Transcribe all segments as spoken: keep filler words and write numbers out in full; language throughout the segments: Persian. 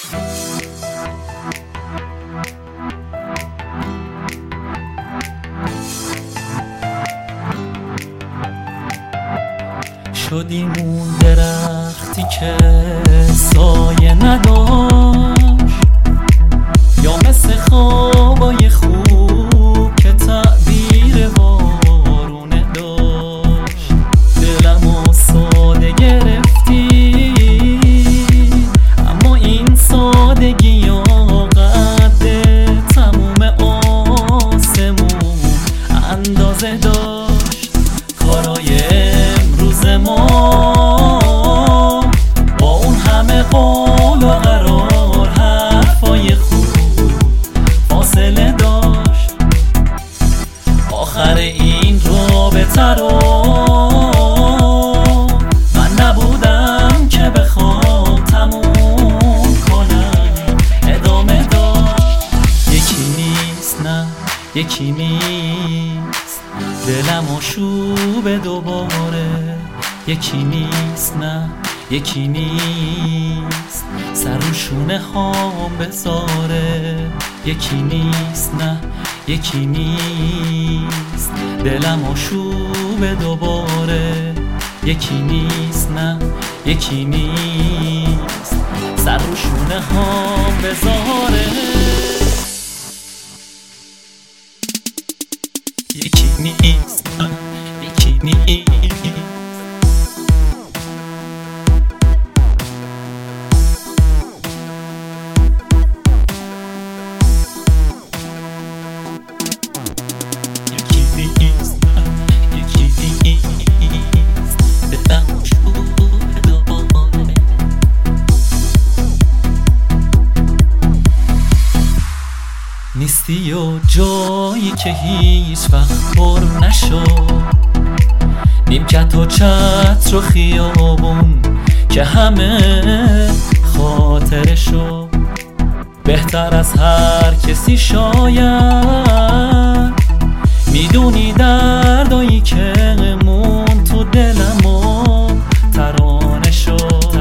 شدیم اون درختی که سایه نداشت، یا مثل خوابای خوب که تعبیر وارونه داشت. دلمو ساده گرفتی، اما این سادگی یا قد تموم آسمون اندازه داشت. کارای امروز ما با اون همه قول و قرار حرفای خوب فاصله داشت. آخر این رابطه رو من نبودم که بخوام تموم کنم، ادامه داشت. یکی نیست نه یکی نیست، دلم آشوب دوباره. یکی نیست نه یکی نیست، سر و شونه هام بذاره. یکی نیست نه یکی نیست، دلم آشوب دوباره. یکی نیست نه یکی نیست، سر و شونه هام بذاره. یکی نیست نه یکی نیست، نیستی و جایی که هیچ وقت پر نشد، نیمکت و چتر و خیابون که همه خاطرشو. بهتر از هر کسی شاید میدونی دردایی که مون تو دلم و ترانه شد.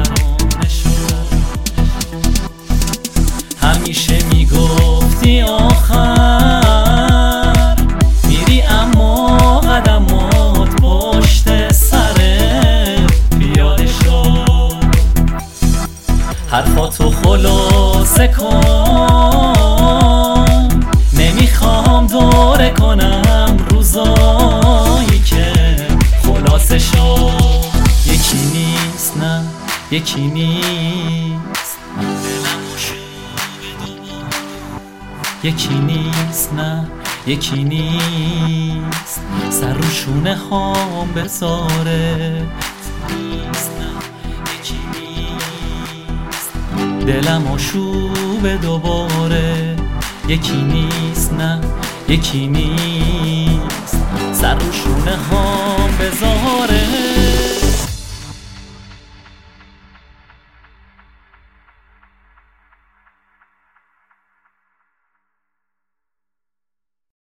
همیشه میگفتی آخر میری، اما قدمات پشت سرت پیاده شد. حرفاتو خلاصه کن، نمیخوام دوره کنم روزایی که خلاصه شد. یکی نیست نه یکی نیست، یکی نیست نه یکی نیست، سر رو شونه هام بذاره. دلم آشوب دوباره. یکی نیست نه یکی نیست، سر رو شونه هام بذاره.